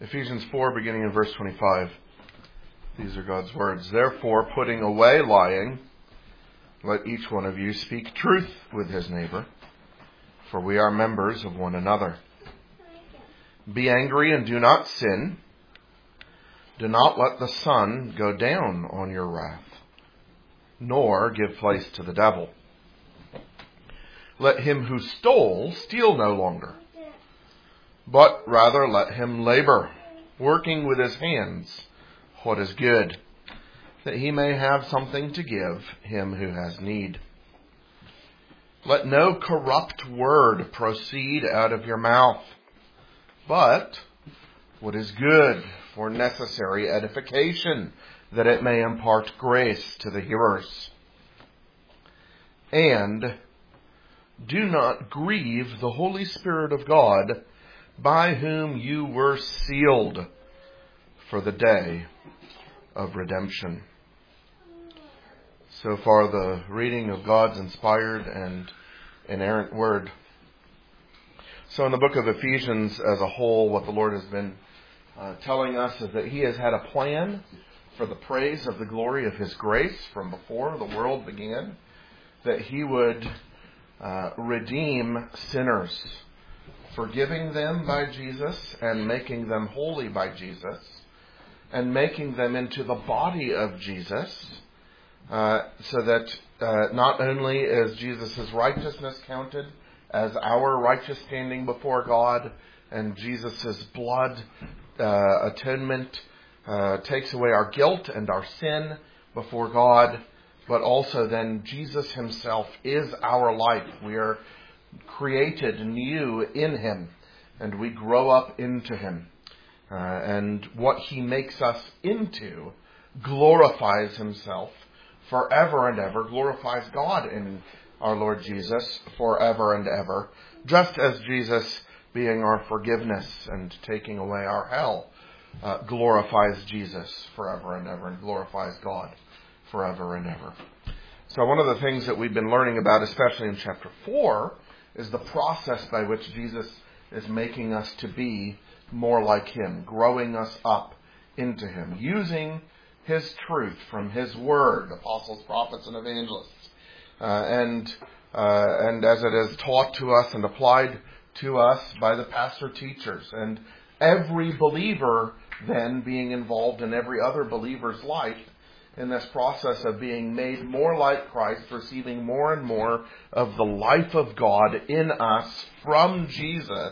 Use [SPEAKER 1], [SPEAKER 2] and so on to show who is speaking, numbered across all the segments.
[SPEAKER 1] Ephesians 4, beginning in verse 25. These are God's words. Therefore, putting away lying, let each one of you speak truth with his neighbor, for we are members of one another. Be angry and do not sin. Do not let the sun go down on your wrath, nor give place to the devil. Let him who stole steal no longer, but rather let him labor, working with his hands what is good, that he may have something to give him who has need. Let no corrupt word proceed out of your mouth, but what is good for necessary edification, that it may impart grace to the hearers. And do not grieve the Holy Spirit of God, by whom you were sealed for the day of redemption. So far, the reading of God's inspired and inerrant word. So in the book of Ephesians as a whole, what the Lord has been telling us is that He has had a plan for the praise of the glory of His grace from before the world began, that He would redeem sinners, forgiving them by Jesus and making them holy by Jesus, and making them into the body of Jesus, so that not only is Jesus' righteousness counted as our righteous standing before God, and Jesus' blood atonement takes away our guilt and our sin before God, but also then Jesus Himself is our life. We are created new in Him, and we grow up into Him. And what He makes us into glorifies Himself forever and ever, glorifies God in our Lord Jesus forever and ever, just as Jesus, being our forgiveness and taking away our hell, glorifies Jesus forever and ever and glorifies God forever and ever. So one of the things that we've been learning about, especially in chapter 4, is the process by which Jesus is making us to be more like Him, growing us up into Him, using His truth from His Word, apostles, prophets, and evangelists, and as it is taught to us and applied to us by the pastor teachers, and every believer then being involved in every other believer's life in this process of being made more like Christ, receiving more and more of the life of God in us from Jesus,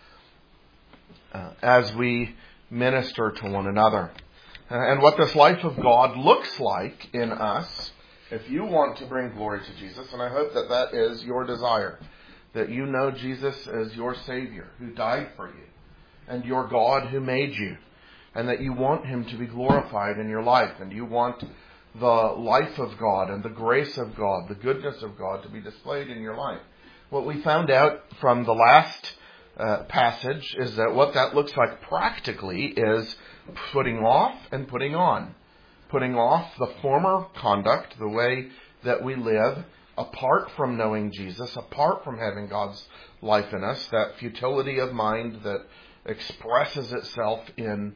[SPEAKER 1] as we minister to one another. And what this life of God looks like in us, if you want to bring glory to Jesus, and I hope that that is your desire, that you know Jesus as your Savior who died for you, and your God who made you, and that you want Him to be glorified in your life, and you want the life of God and the grace of God, the goodness of God to be displayed in your life. What we found out from the last passage is that what that looks like practically is putting off and putting on. Putting off the former conduct, the way that we live, apart from knowing Jesus, apart from having God's life in us, that futility of mind that expresses itself in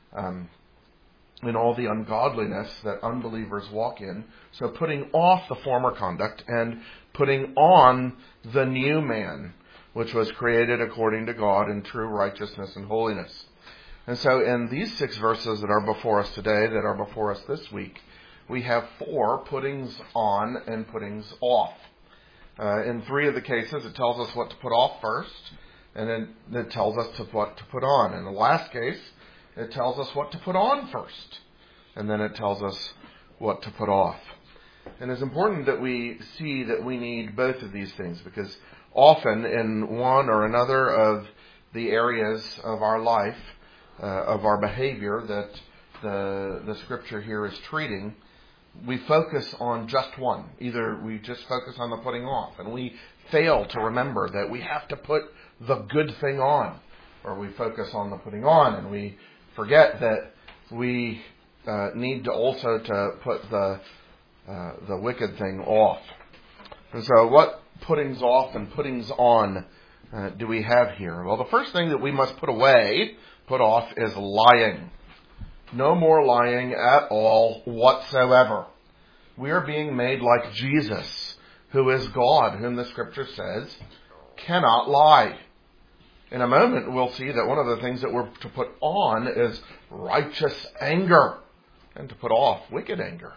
[SPEAKER 1] all the ungodliness that unbelievers walk in. So putting off the former conduct and putting on the new man, which was created according to God in true righteousness and holiness. And so in these 6 verses that are before us today, that are before us this week, we have 4 puttings on and puttings off. In 3 of the cases, it tells us what to put off first, and then it tells us what to put on. In the last case, it tells us what to put on first, and then it tells us what to put off. And it's important that we see that we need both of these things, because often in one or another of the areas of our life, of our behavior that the Scripture here is treating, we focus on just one. Either we just focus on the putting off, and we fail to remember that we have to put the good thing on, or we focus on the putting on, and we forget that we need to also to put the wicked thing off. And so what puttings off and puttings on do we have here? Well, the first thing that we must put off, is lying. No more lying at all whatsoever. We are being made like Jesus, who is God, whom the Scripture says cannot lie. In a moment, we'll see that one of the things that we're to put on is righteous anger, and to put off wicked anger.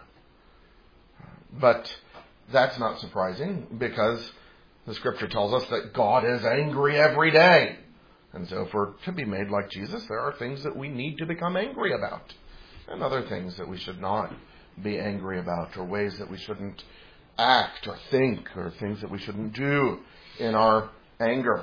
[SPEAKER 1] But that's not surprising, because the Scripture tells us that God is angry every day. And so if we're to be made like Jesus, there are things that we need to become angry about, and other things that we should not be angry about, or ways that we shouldn't act or think, or things that we shouldn't do in our anger.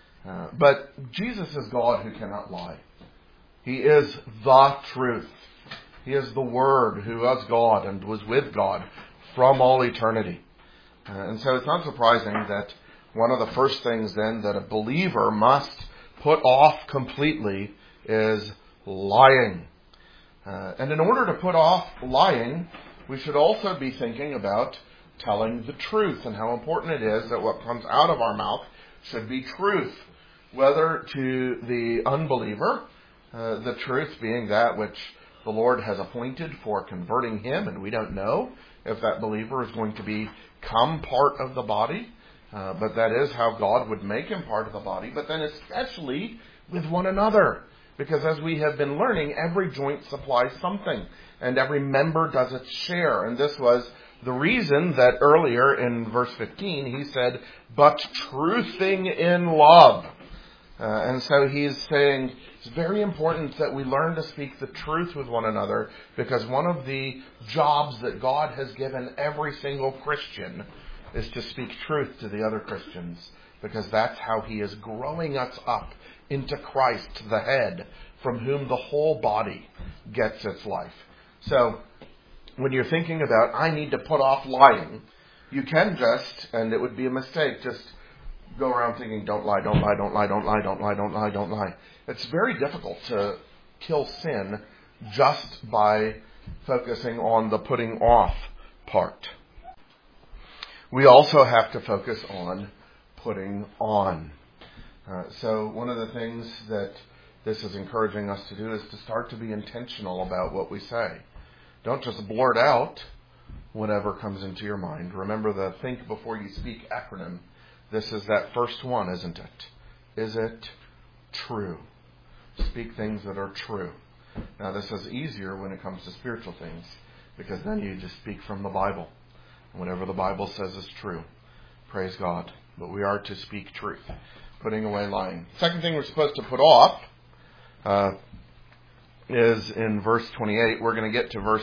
[SPEAKER 1] But Jesus is God who cannot lie. He is the truth. He is the Word who was God and was with God from all eternity. And so it's not surprising that one of the first things then that a believer must put off completely is lying. And in order to put off lying, we should also be thinking about telling the truth, and how important it is that what comes out of our mouth should be truth. Whether to the unbeliever, the truth being that which the Lord has appointed for converting him, and we don't know if that believer is going to become part of the body, but that is how God would make him part of the body, but then especially with one another. Because as we have been learning, every joint supplies something, and every member does its share. And this was the reason that earlier in verse 15 he said, but truthing in love. And so he's saying it's very important that we learn to speak the truth with one another, because one of the jobs that God has given every single Christian is to speak truth to the other Christians, because that's how he is growing us up into Christ, the head, from whom the whole body gets its life. So when you're thinking about, I need to put off lying, you can just, and it would be a mistake, just go around thinking, don't lie, don't lie, don't lie, don't lie, don't lie, don't lie, don't lie. It's very difficult to kill sin just by focusing on the putting off part. We also have to focus on putting on. So one of the things that this is encouraging us to do is to start to be intentional about what we say. Don't just blurt out whatever comes into your mind. Remember the think before you speak acronym. This is that first one, isn't it? Is it true? Speak things that are true. Now this is easier when it comes to spiritual things, because then you just speak from the Bible. Whatever the Bible says is true. Praise God. But we are to speak truth. Putting away lying. Second thing we're supposed to put off is in verse 28. We're going to get to verse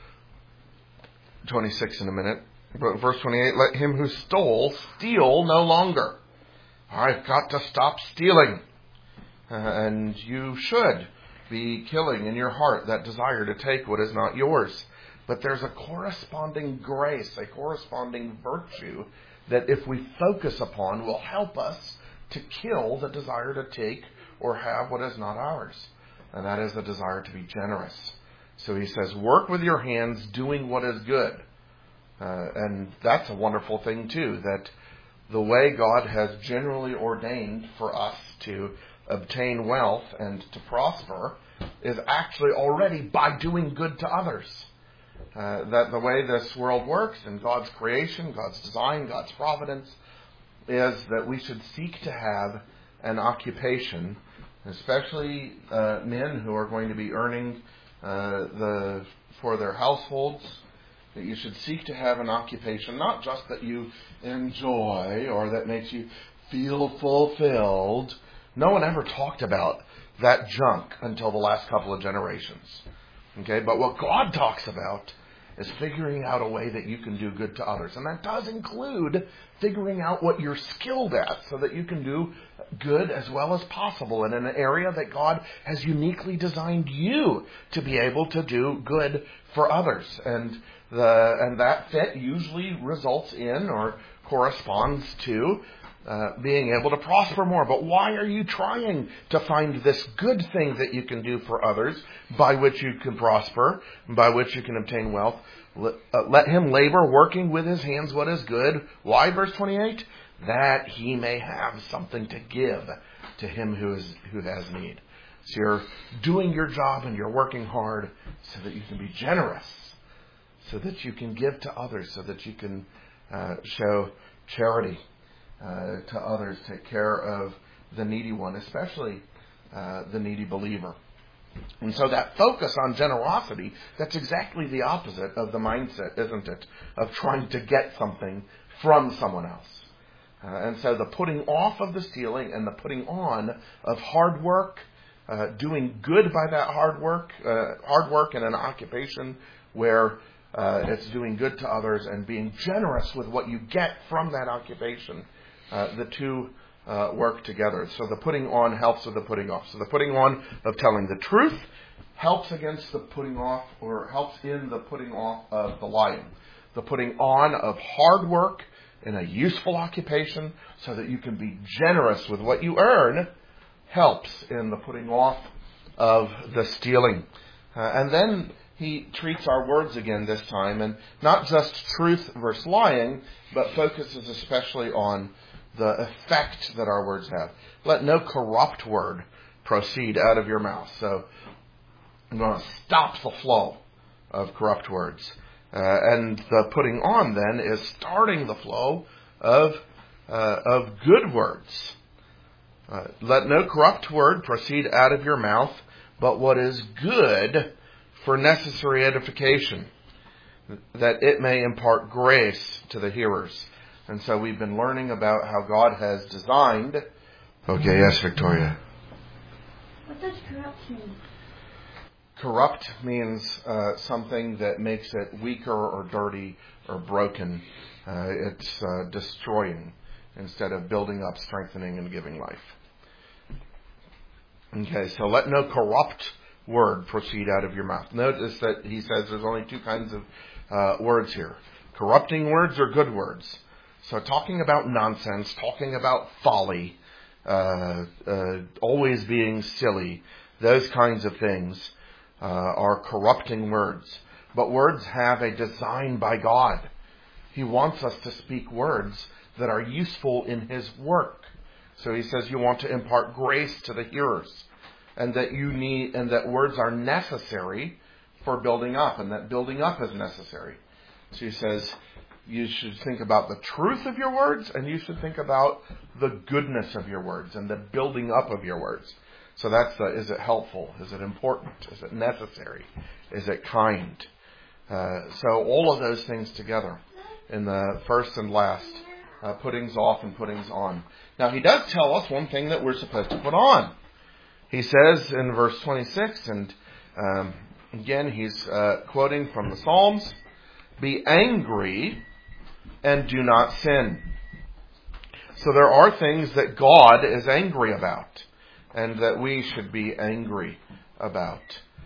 [SPEAKER 1] 26 in a minute. But verse 28, let him who stole steal no longer. I've got to stop stealing. And you should be killing in your heart that desire to take what is not yours. But there's a corresponding grace, a corresponding virtue that if we focus upon will help us to kill the desire to take or have what is not ours. And that is the desire to be generous. So he says, work with your hands doing what is good. And that's a wonderful thing too, that the way God has generally ordained for us to obtain wealth and to prosper is actually already by doing good to others. That the way this world works in God's creation, God's design, God's providence, is that we should seek to have an occupation, especially men who are going to be earning for their households, that you should seek to have an occupation, not just that you enjoy or that makes you feel fulfilled. No one ever talked about that junk until the last couple of generations. Okay, but what God talks about is figuring out a way that you can do good to others. And that does include figuring out what you're skilled at so that you can do good as well as possible and in an area that God has uniquely designed you to be able to do good for others. And that fit usually results in or corresponds to being able to prosper more. But why are you trying to find this good thing that you can do for others by which you can prosper, by which you can obtain wealth? Let him labor working with his hands what is good. Why, verse 28? that he may have something to give to him who has need. So you're doing your job and you're working hard so that you can be generous, so that you can give to others, so that you can show charity to others, take care of the needy one, especially the needy believer. And so that focus on generosity, that's exactly the opposite of the mindset, isn't it? Of trying to get something from someone else. And so the putting off of the stealing and the putting on of hard work, doing good by that hard work in an occupation where it's doing good to others and being generous with what you get from that occupation, the two work together. So the putting on helps with the putting off. So the putting on of telling the truth helps against the putting off, or helps in the putting off of the lying. The putting on of hard work in a useful occupation so that you can be generous with what you earn helps in the putting off of the stealing. And then he treats our words again this time, and not just truth versus lying, but focuses especially on the effect that our words have. Let no corrupt word proceed out of your mouth. So I'm going to stop the flow of corrupt words. And the putting on then is starting the flow of good words. Let no corrupt word proceed out of your mouth, but what is good for necessary edification, that it may impart grace to the hearers. And so we've been learning about how God has designed. Okay, yes, Victoria.
[SPEAKER 2] What does corrupt mean?
[SPEAKER 1] Corrupt means something that makes it weaker or dirty or broken. It's destroying instead of building up, strengthening, and giving life. Okay, so let no corrupt word proceed out of your mouth. Notice that he says there's only two kinds of words here. Corrupting words or good words. So talking about nonsense, talking about folly, always being silly, those kinds of things are corrupting words. But words have a design by God. He wants us to speak words that are useful in His work. So he says you want to impart grace to the hearers, and that words are necessary for building up, and that building up is necessary. So he says you should think about the truth of your words, and you should think about the goodness of your words and the building up of your words. So that's is it helpful? Is it important? Is it necessary? Is it kind? So all of those things together in the first and last, puttings off and puttings on. Now he does tell us one thing that we're supposed to put on. He says in verse 26, and again he's quoting from the Psalms, "Be angry and do not sin." So there are things that God is angry about and that we should be angry about.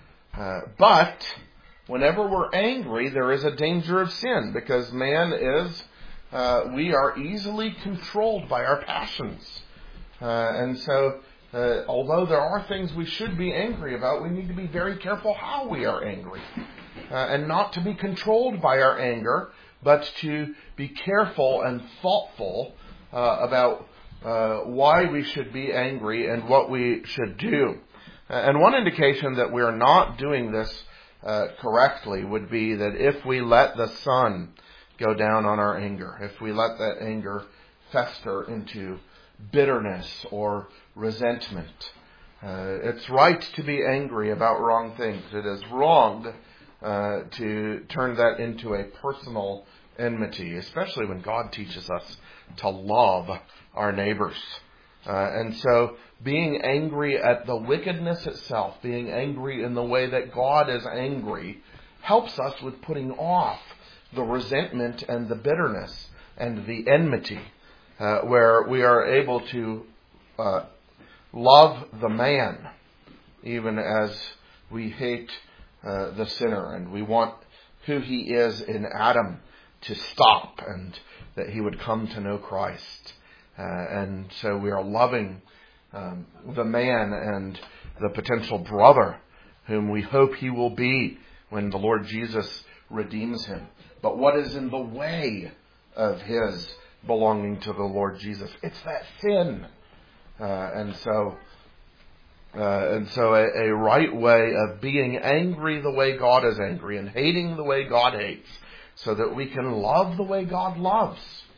[SPEAKER 1] But whenever we're angry, there is a danger of sin, because man is, we are easily controlled by our passions. And so, although there are things we should be angry about, we need to be very careful how we are angry. And not to be controlled by our anger, but to be careful and thoughtful about why we should be angry and what we should do. And one indication that we're not doing this correctly would be that if we let the sun go down on our anger, if we let that anger fester into bitterness or resentment. It's right to be angry about wrong things. It is wrong to turn that into a personal enmity, especially when God teaches us to love our neighbors. And so being angry at the wickedness itself, being angry in the way that God is angry, helps us with putting off the resentment and the bitterness and the enmity, where we are able to love the man even as we hate the sinner, and we want who he is in Adam to stop, and that he would come to know Christ. And so we are loving the man and the potential brother whom we hope he will be when the Lord Jesus redeems him. But what is in the way of his belonging to the Lord Jesus. It's that sin. And so a right way of being angry the way God is angry and hating the way God hates, so that we can love the way God loves.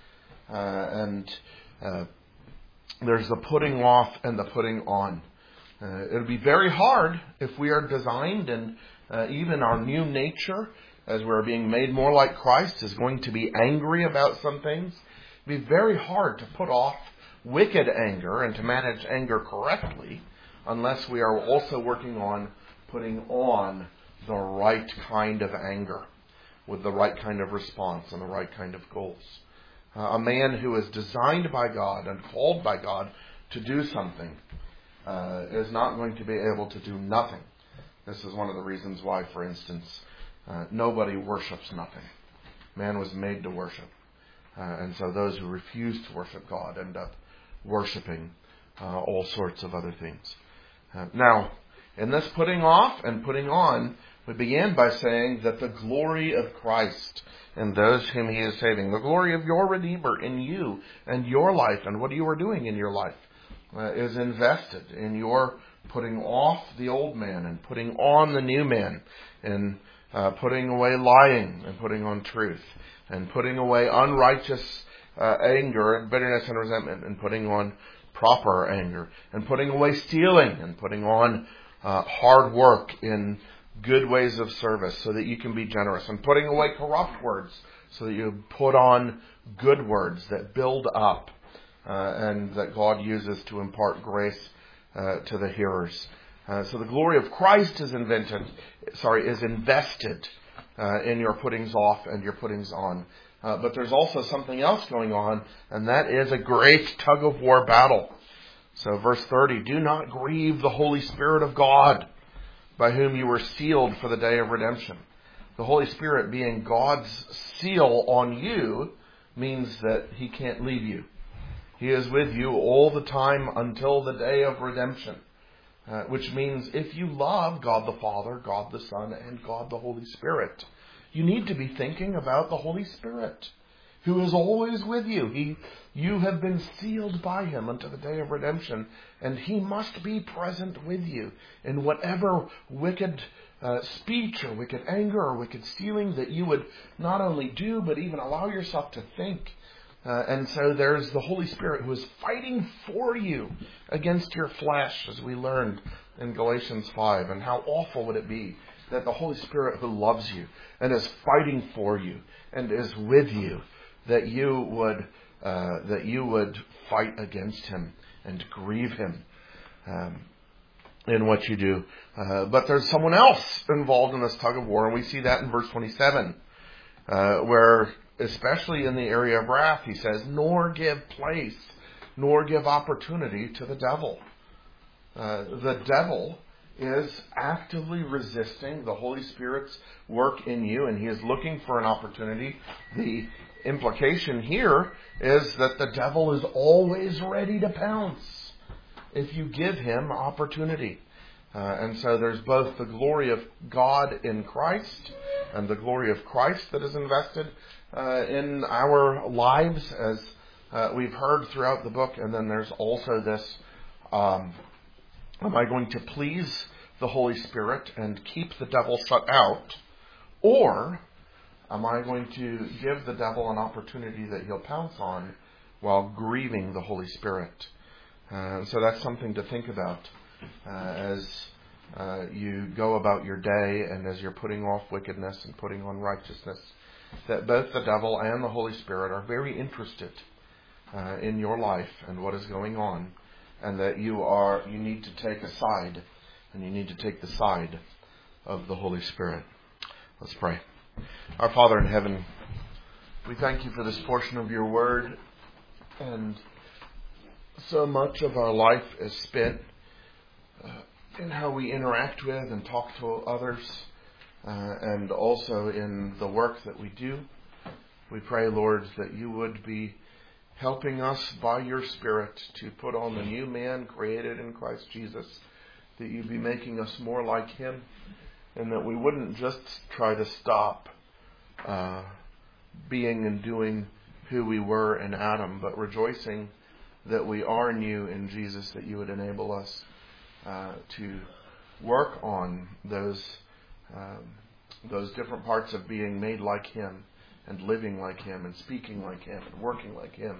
[SPEAKER 1] There's the putting off and the putting on. It'll be very hard if we are designed, and even our new nature, as we're being made more like Christ, is going to be angry about some things. It'll be very hard to put off wicked anger and to manage anger correctly unless we are also working on putting on the right kind of anger with the right kind of response and the right kind of goals. A man who is designed by God and called by God to do something is not going to be able to do nothing. This is one of the reasons why, for instance, nobody worships nothing. Man was made to worship. And so those who refuse to worship God end up worshiping all sorts of other things. Now, in this putting off and putting on, we began by saying that the glory of Christ and those whom He is saving, the glory of your Redeemer in you and your life and what you are doing in your life, is invested in your putting off the old man and putting on the new man, and putting away lying and putting on truth, and putting away unrighteous anger and bitterness and resentment, and putting on proper anger, and putting away stealing, and putting on hard work in good ways of service so that you can be generous, and putting away corrupt words so that you put on good words that build up and that God uses to impart grace to the hearers. So the glory of Christ is invested in your puttings off and your puttings on. But there's also something else going on, and that is a great tug-of-war battle. So verse 30, do not grieve the Holy Spirit of God, by whom you were sealed for the day of redemption. The Holy Spirit being God's seal on you means that He can't leave you. He is with you all the time until the day of redemption. Which means if you love God the Father, God the Son, and God the Holy Spirit, you need to be thinking about the Holy Spirit, who is always with you. You have been sealed by Him unto the day of redemption, and He must be present with you in whatever wicked speech or wicked anger or wicked stealing that you would not only do, but even allow yourself to think. And so there's the Holy Spirit who is fighting for you against your flesh, as we learned in Galatians 5. And how awful would it be that the Holy Spirit who loves you and is fighting for you and is with you, that you would fight against Him and grieve Him in what you do. But there's someone else involved in this tug of war, and we see that in verse 27, where, especially in the area of wrath, he says, nor give place, nor give opportunity to the devil. The devil is actively resisting the Holy Spirit's work in you, and he is looking for an opportunity. The implication here is that the devil is always ready to pounce if you give him opportunity. And so there's both the glory of God in Christ and the glory of Christ that is invested in our lives, as we've heard throughout the book. And then there's also this, am I going to please the Holy Spirit and keep the devil shut out? Or am I going to give the devil an opportunity that he'll pounce on while grieving the Holy Spirit? So that's something to think about as you go about your day and as you're putting off wickedness and putting on righteousness, that both the devil and the Holy Spirit are very interested in your life and what is going on, and that you need to take a side, and you need to take the side of the Holy Spirit. Let's pray. Our Father in heaven, we thank you for this portion of your word, and so much of our life is spent in how we interact with and talk to others, and also in the work that we do. We pray, Lord, that you would be helping us by your Spirit to put on the new man created in Christ Jesus, that you'd be making us more like him, and that we wouldn't just try to stop being and doing who we were in Adam, but rejoicing that we are new in Jesus, that you would enable us to work on those different parts of being made like Him, and living like Him, and speaking like Him, and working like Him,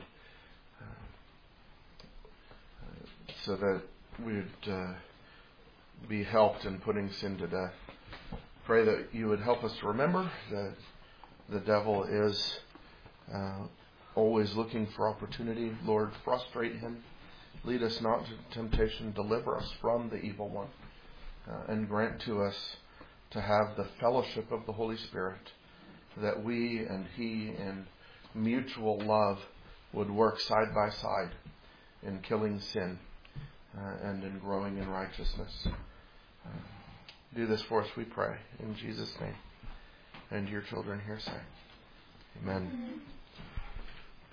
[SPEAKER 1] so that we would be helped in putting sin to death. Pray that you would help us to remember that the devil is always looking for opportunity. Lord, frustrate him. Lead us not to temptation. Deliver us from the evil one. And grant to us to have the fellowship of the Holy Spirit, that we and He in mutual love would work side by side in killing sin and in growing in righteousness. Do this for us, we pray, in Jesus' name. And your children here say, Amen.